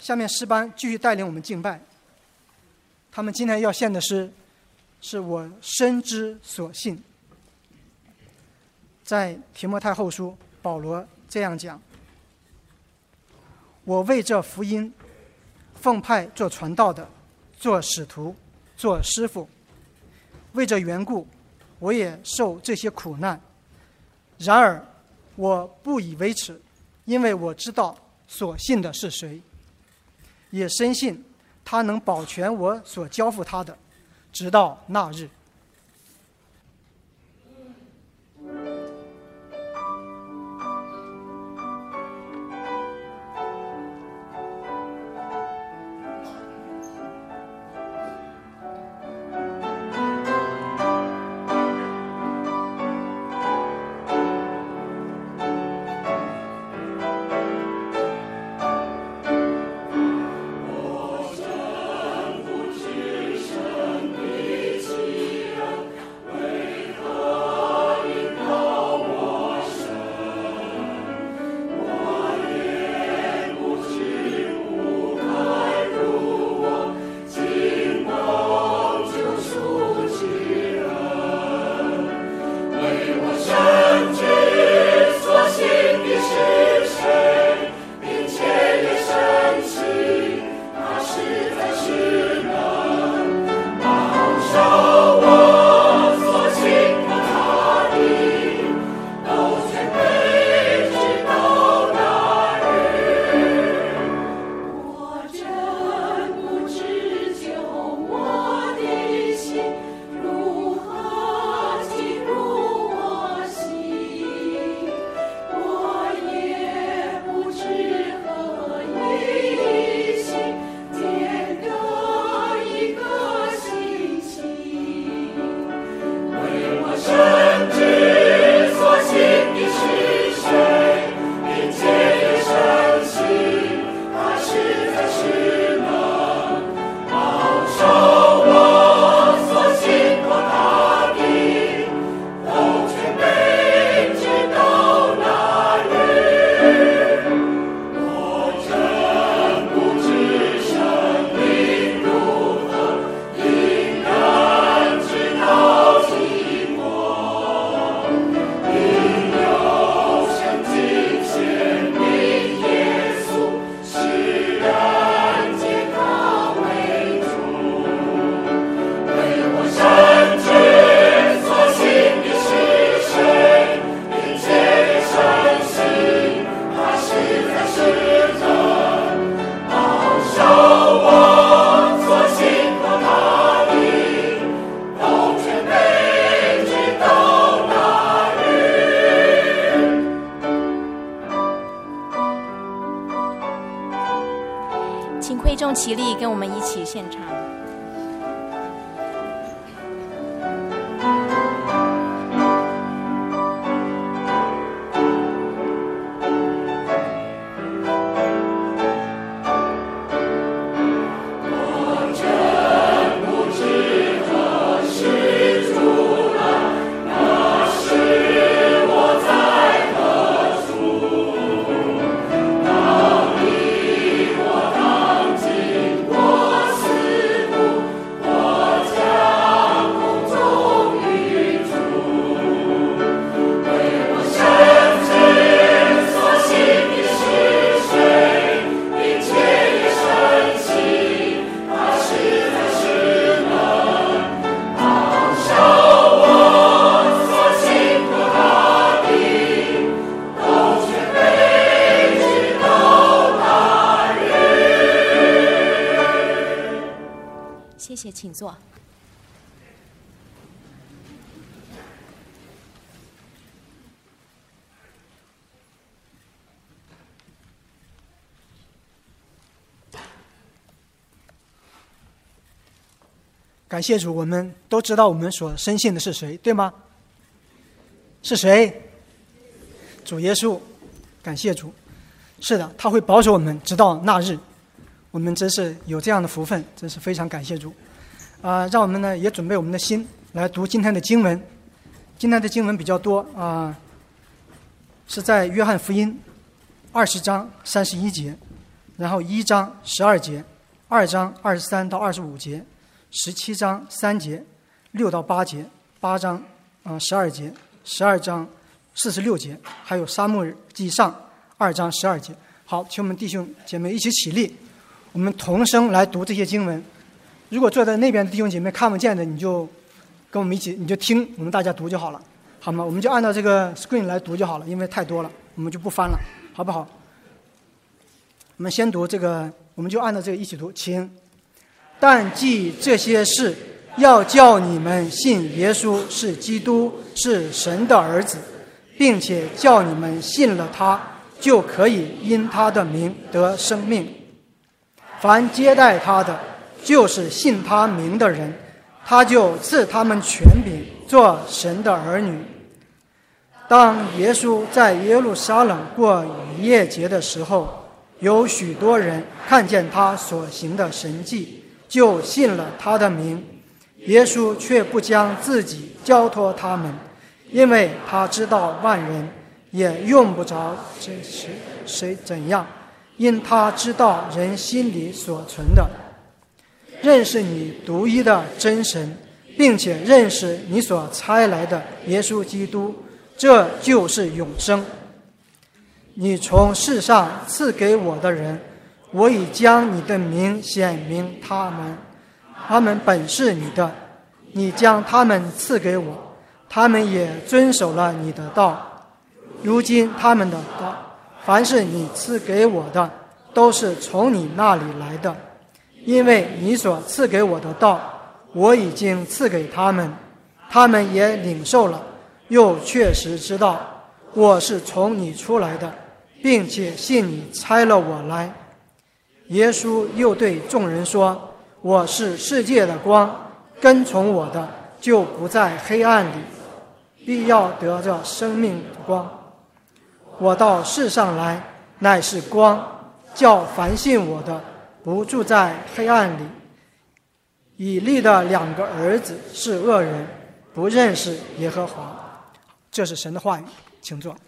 下面诗班继续带领我们敬拜。他们今天要献的诗是我深之所信。在提摩太后书，保罗这样讲：我为这福音奉派做传道的，做使徒，做师傅，为这缘故我也受这些苦难。然而我不以为耻，因为我知道所信的是谁，也深信他能保全我所交付他的，直到那日。 请会众起立，跟我们一起献唱。谢谢，请坐。 感谢主，我们都知道我们所深信的是谁，对吗？是谁？主耶稣。感谢主，是的，他会保守我们直到那日。我们真是有这样的福分，真是非常感谢主。让我们呢也准备我们的心来读今天的经文。今天的经文比较多是在约翰福音20章31节然后1章12节，2章23到25节，17章3节，6到8节，8章12节，12章46节，还有撒母耳记上2章12节。好，请我们弟兄姐妹一起起立，我们同声来读这些经文。如果坐在那边的弟兄姐妹看不见的，你就跟我们一起，你就听我们大家读就好了，好吗？我们就按照这个 screen 来读就好了，因为太多了，我们就不翻了，好不好？我们先读这个，我们就按照这个一起读，请。但记这些事，要叫你们信耶稣是基督，是神的儿子，并且叫你们信了他，就可以因他的名得生命。凡接待他的，就是信他名的人，他就赐他们权柄做神的儿女。当耶稣在耶路撒冷过逾越节的时候，有许多人看见他所行的神迹，就信了他的名。耶稣却不将自己交托他们，因为他知道万人也用不着谁怎样，因他知道人心里所存的。认识你独一的真神，并且认识你所差来的耶稣基督，这就是永生。你从世上赐给我的人，我已将你的名显明他们，他们本是你的，你将他们赐给我，他们也遵守了你的道。如今他们的道，凡是你赐给我的，都是从你那里来的，因为你所赐给我的道，我已经赐给他们，他们也领受了，又确实知道我是从你出来的，并且信你差了我来。耶稣又对众人说，我是世界的光，跟从我的就不在黑暗里，必要得着生命的光。我到世上来，乃是光，叫凡信我的不住在黑暗里。以利的2个儿子是恶人，不认识耶和华。这是神的话语，请坐。